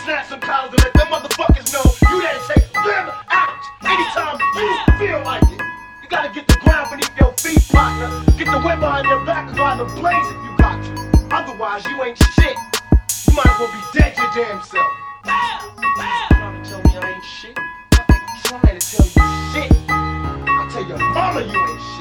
snap some collars and let them motherfuckers know you there to take them out anytime you feel like it. You gotta get the ground beneath your feet, partner. Get the wind behind your back and go out the blaze if you got to. Otherwise, you ain't shit. You might as well be dead your damn self. Trying to tell me I ain't shit? I ain't trying to tell you shit. I tell your mama you ain't shit.